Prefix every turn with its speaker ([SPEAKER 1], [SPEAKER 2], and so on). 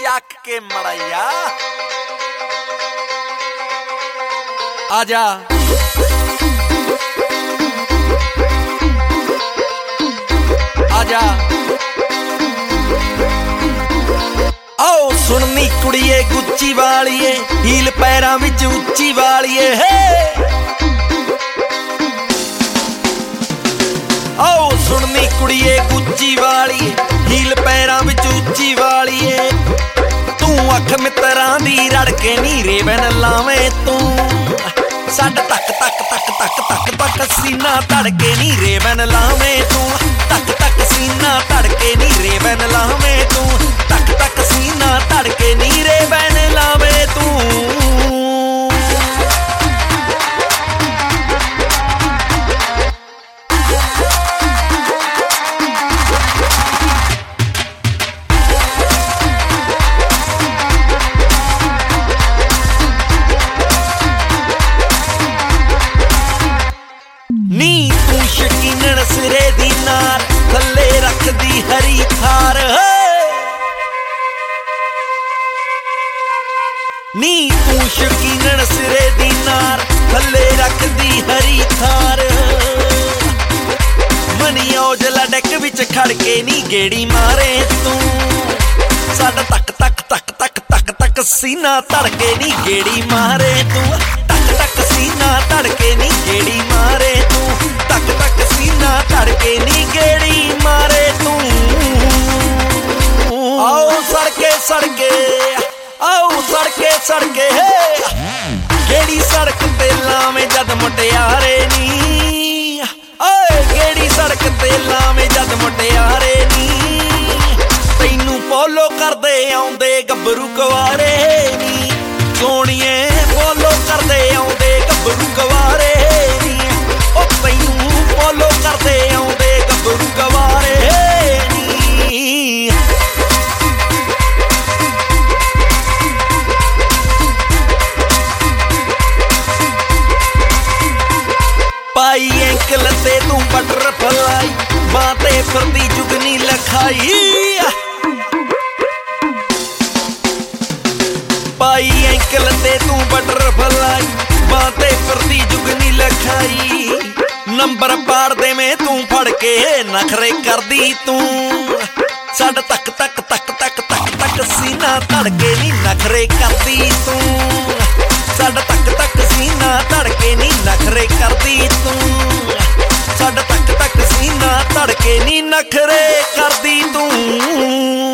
[SPEAKER 1] ਚੱਕ ਕੇ ਮੜਿਆ ਆਜਾ आजा आओ सुननी कुड़िए गुच्ची वालिए हील पैरां विच उच्ची वालिए हे आओ सुननी कुड़िए गुच्ची वालिए हील पैरां विच उच्ची वालिए तू अख मित्रां दी रड़के नीरे बन लावें तू साडा तक तक तक तक तक तक सीना धड़के नीरे बन लावें तू तक तक सीना धड़के नीरे बन लावें तू तक तक सीना धड़के नीरे बन लावें तू नी तू शकीनन सिरे दी नार थल्ले रख दी हरी थार नी तू शकीनन सिरे दी नार थल्ले रख दी हरी थार मनी औजला डेक विच खड़ के नी गेड़ी मारे तू साडा तक तक तक तक तक तक सीना धड़के नी गेड़ी मारे तू तक तक सीना धड़के नी गेड़ी मारे तू तक तक सीना धड़के नी गेड़ी मारे तू आओ सड़के सड़के आओ सड़के सड़के गेड़ी सड़क ते लावें जद मुटियारे नी ओए गेड़ी सड़क ते लावें जद मुटियारे नी तैनू फॉलो करदे आउंदे गब्बरू कुवारे नी सोहणीए फॉलो करदे आउंदे गब्बरू कुवारे नी ओ तैनू फॉलो करदे आउंदे गब्बरू कुवारे नी पाई एंकल ते तू बटरफ्लाई बाते फिरदी जुगनी लखाई पाई एंकल ते तू बटरफ्लाई बाते फिरदी जुगनी लखाई नंबर पाड़ दे में तू फड़ के नखरे करदी तू साडा तक तक तक तक तक तक सीना धड़के नी नखरे करदी तू साडा तक तक सीना धड़के नी नखरे करदी तू साडा तक तक सीना धड़के नी नखरे करदी तू